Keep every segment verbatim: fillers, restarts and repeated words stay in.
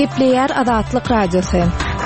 Gepleyer Azatlyk Radiosu.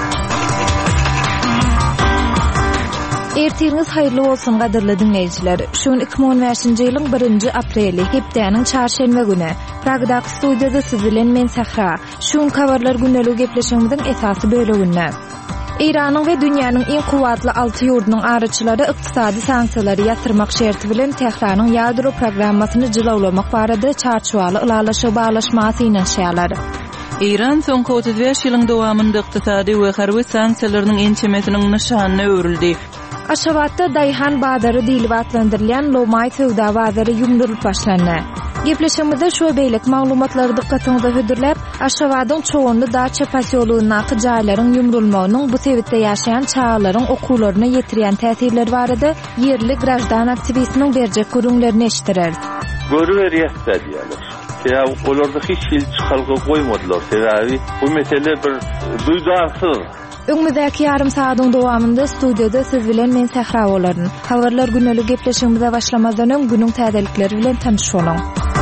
Ertiriňiz haýyrly bolsun gadyrly dinleýijiler. Şuň iki bin on beşinji ýylyň birinji apreli hepdeniň çarşembe güni Pragda studiýada siz bilen men Sahra. Şuň kabarlar gündelik gepleşigimiziň esasy böleginde. İranyň we dünýäniň iň kuwatly alty ýurdunyň araçylary ykdysady sanksiýalary ýatyrmak şerti bilen Tehranyň ýadro programmasyny jylawlamak barada çarşuwaly ulalaşyk baglaşmasy ýa-da İran soňky otuz beş ýylyň dowamynda ykdysady we harby sanksiýalarynyň ençemesiniň nişanyna öwrüldi. Aşgabatda Dayhan Badary diýilip atlandyrylýan Lomay Sowda bazary ýumduryp başlandy. Gepleşigimizde şu beýlik maglumatlary dikkatyňizde hödürläp, Aşgabatyň çoğunly daça pasyolugynaky jaýlaryň ýumrulmagynyň bu sebäpde ýaşaýan çağlaryň okularyna ýetirýän täsirleri barada ýerli grajdan aktivistiniň berjek görüňlerini eşitirer. Görüberýär diýerler. Ya olarda hiç hil çıkargı koymadılar. Sebebi bu mesele bir duydarsız. Öňüňizdäki ýarym saatyň dowamynda studiýada siz bilen men Sahra bolaryn. Habarlar gündelik gepleşigimize başlamazdan öň günüň täzelikleri bilen tanışýalyň.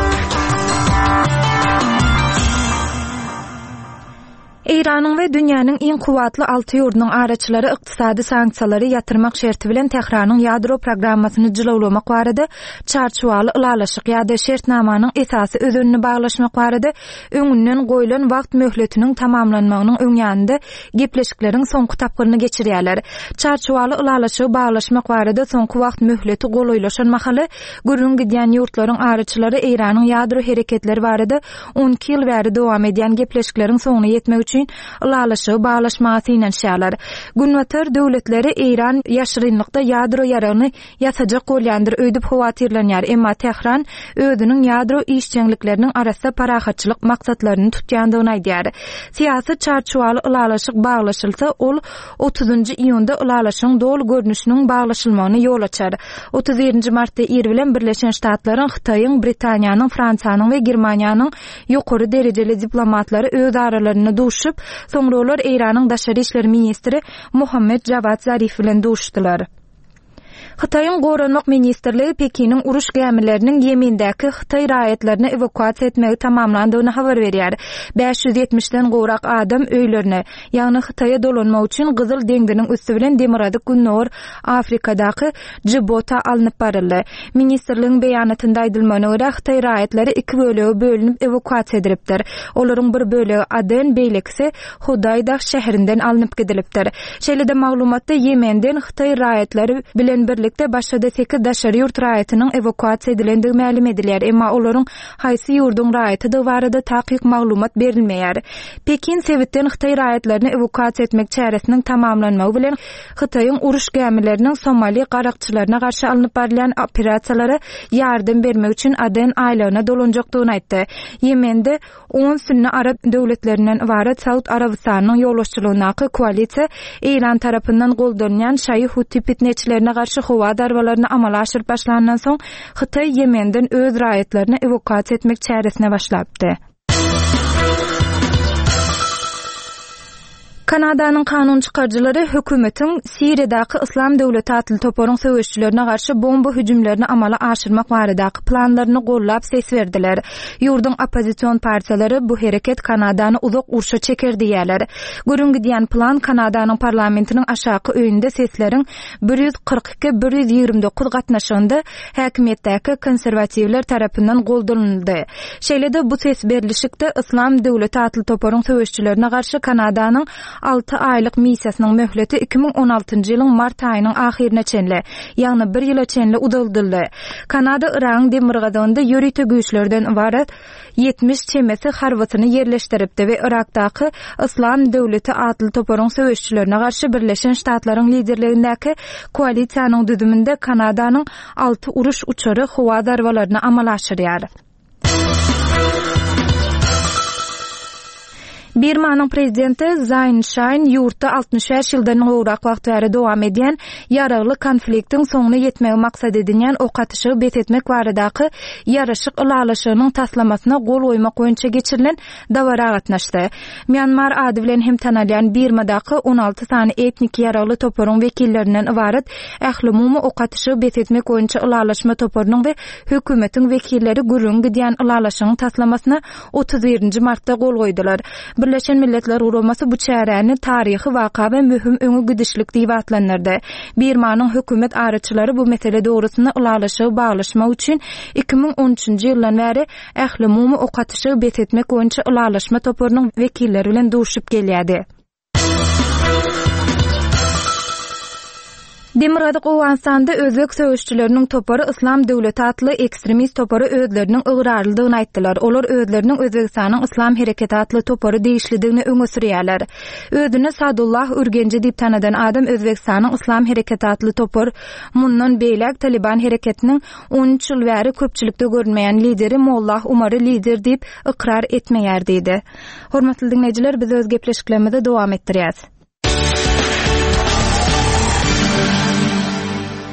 İranyň we dünýäniň iň kuwatly alty ýurdunyň araçylary ykdysady sanksiýalary ýatyrmak şerti bilen Tehranyň ýadro programmasyny jylawlamak barada çarşuwaly ulalaşyk ýa-da şertnamanyň esasy özüni baglaşmak barada öňünden goýulan wagt möhletiniň tamamlanmagynyň öňýände gepleşikleriň soňky tapgyryny geçirýärler. Çarşuwaly ulalaşyk baglaşmak barada soňky wagt möhleti golaýlaşan mahaly görüň gidýän ýurtlaryň araçylary İranyň ýadro hereketleri barada on iki ýyl bäri dowam edýän gepleşikleriň soňuna ýetmek üçin ulalaşyk baglaşmasy ýa-da Günwatar döwletleri İran ýaşyrynlykda ýadro ýarany ýasajak bolýandyr öýdüp hawatirlenýär. Emma Tehran özüniň ýadro işçilikleriniň arasynda parahatçylyk maksatlaryny tutýandygyny aýdýar. Siýasy çarşuwaly ulalaşyk baglaşylsa, ol otuzunjy iýunda ulalaşyň dol görnüşiniň baglaşylmagyna ýol açar. otuz birinji martda Ir bilen Birleşen Ştatlaryň, Hitaýyň, Britaniýanyň, Fransiýanyň we Germaniýanyň ýokary derejeli diplomatlary öz aralaryna duşup, soňra olar İranyň daşary işleri ministri Mohammed Javad Zarif bilen duşdylar. Hitaýyň Goranmak ministrligi Pekiniň uruş gämileriniň Ýemendäki Hitaý raýatlaryny evakuasiýa etmegi tamamlandygyny habar berýär. beş yüz ýetmişden gowrak adam öýlerine, ýagny Hitaýa dolanmak üçin Gyzyl deňdiniň üstü bilen Demiradyk Günnor Afrikadaky Djibouti alınıp baryldy. Ministrligiň beýanatynda aýdylmagyna görä, Hitaý raýatlary iki bölege bölünip evakuasiýa edilipdir. Olaryň bir bölegi Aden beýlekse Hudaýda şäherinden alınıp gidilipdir. Şeýle-de maglumatda Ýemenden Hitaý raýatlary bilen bir başda sekiz daşary ýurt raýatynyň evakuasiýa edilendigi ma'lum edilýär, emma olaryň haýsy ýurduň raýaty barada takyk maglumat berilmeýär. Pekin sebäpden Hitaý raýatlaryny evakuasiýa etmek çäresiniň tamamlanmagy bilen Hitaýyň uruş gämileriniň Somali garakçylaryna garşy alınıp barylan operasiýalary ýardym bermek üçin Aden aýlagyna dolanjakdygyny aýtdy. Ýemende on Sünni Arab döwletlerinden ibaret Saud Arabistanyň ýolbaşçylygynaky koalisiýa İran tarapyndan goldanýan Şaýy Huti fitneçilerine garşy howa darbalaryny amala aşyryp başlanandan soň Hitaý Ýemenden öz raýatlaryny evakuasiýa etmek çäresine başlapdy. Kanadanyň kanun çykarjylary hökümetiň Siriýadaky Islam döwleti atly toparyň söwüşçilerine garşy bomba hüjümlerini amala aşyrmak baradaky planlaryny gollap ses berdiler. Ýurduň opozisiýon partiýalary bu hereket Kanadany uzak urşa çeker diýerler. Görüň gidýän plan Kanadanyň parlamentiniň aşaky öýünde sesleriň bir yüz kırk iki bir yüz ýygrimi dokuz gatnaşygynda häkimetdäki konserwatiwler tarapyndan goldanyldy. Şeýle-de bu ses berilişikde Islam döwleti atly toparyň söwüşçilerine garşy Kanadanyň altı aýlyk missiýasynyň möhleti iki bin on altynjy ýylyň mart aýynyň ahyrına çenle, ýagny bir ýyla çenle udaldyldy. Kanada Iranyň demirgazynda ýörüte güýçlerden ibaret yetmiş çemesi harbasyny ýerleşdiripdi we Irakdaky Islam döwleti atly toparyň söwüşçilerine garşy Birleşen Ştatlaryň liderligindäki koalisiýanyň düzüminde Kanadanyň altı uruş uçary howa darbalaryny amala aşyrýar. Birmanyň prezidenti Zayn Shayn ýurtda altmış beş ýyldan gowrak wagt bäri dowam edýän ýaragly konfliktiň soňuna ýetmegi maksat edilýän ok atışy betetmek baradaky ýaraşyk ulalaşygynyň taslamasyna gol goýmak boýunça geçirilen dawara gatnaşdy. Myanmar ady bilen hem tanalýan Birmadaky on alty sany etnik ýaragly toparyň wekillerinden ibaret ähli umumy ok atışy betetmek boýunça ulalaşma toparynyň we hökümetiň wekilleri gürrüň gidýän ulalaşygynyň taslamasyna otuz birinji martda gol goýdular. Birleşen Milletler Guraması bu çäräni taryhy waka we mühüm öňe gidişlik diýip atlanyrdy. Birmanyň hökümet araçylary bu mesele dogrusyna ulalaşygy baglaşmak üçin iki ming on üçinji ýyldan bäri ähli mumy okatyşy betetmek boýunça ulalaşma toporunyň wekilleri bilen duşup gelýärdi. Demirgazy Gowansanda özbek söwüşçileriniň topory Islam Döwleti atly ekstremist topory özleriniň ıgrarlydygyny aýtdylar. Olar özleriniň Özbekistanyň Islam Hereketi atly topory diýişlidigini öňe sürýärler. Özüni Sadullah Urgenji diýip tanadan adam Özbekistanyň Islam Hereketi atly topor mundan beýlek Taliban hereketiniň on üç ýyl bäri köpçülikde görünmeýän lideri Mollah Umary lider diýip ikrar etmeýär diýdi. Hormatly dinleýijiler, biz öz gepleşiklerimizi dowam etdirýäs.